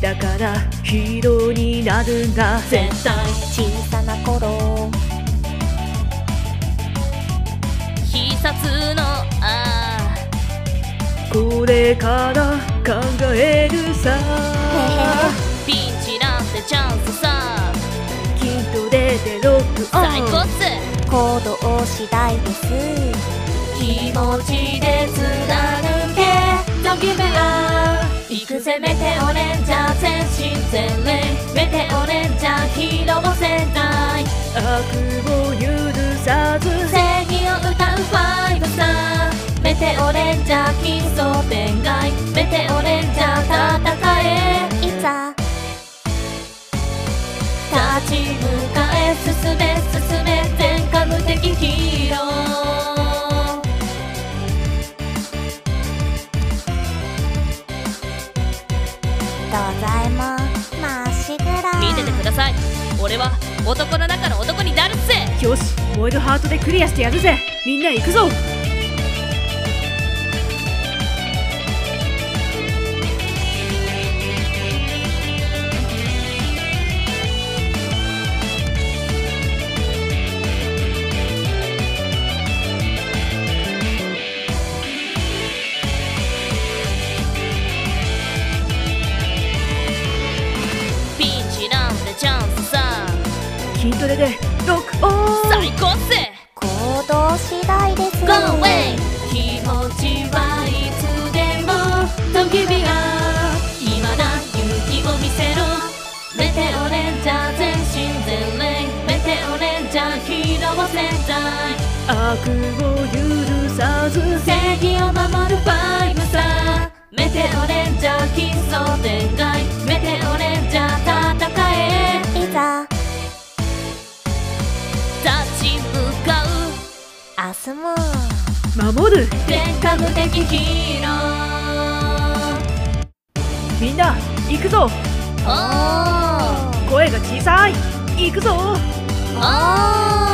だからヒーローになるんだ絶対。 小さな頃必殺のこれから考えるさ。 ピンチなんてチャンスさ。 筋トレでロックオン最高っす。 行動次第です。 気持ちで貫け Don't give it up。 行くぜメテオレンジャー全身全霊。メテオレンジャーヒーロー戦隊。 悪を許さず正義を歌うファイブスター。メテオレンジャー奇想天外。メテオレンジャー戦え。 いざ立ち向かえ進め進め全科無敵ヒーロー。 どうざいもまっしぐら。 見ててください。俺は男の中の男になるっす。 よし燃えるハートでクリアしてやるぜ。みんな行くぞ。 チャンスさ。 筋トレでロックオン最高っす。 行動次第です。 Go away。 気持ちはいつでも Don't give it up。 今だ勇気を見せろ。メテオレンジャー全身全霊。メテオレンジャーヒーロー戦隊。 悪を許さず正義を守るファイブスター。メテオレンジャー奇想天外。メテオレンジャー戦え。 いざ立ち向かう明日も守る。 全科無敵ヒーロー。 みんな行くぞ。 おー声が小さい。行くぞ。 おー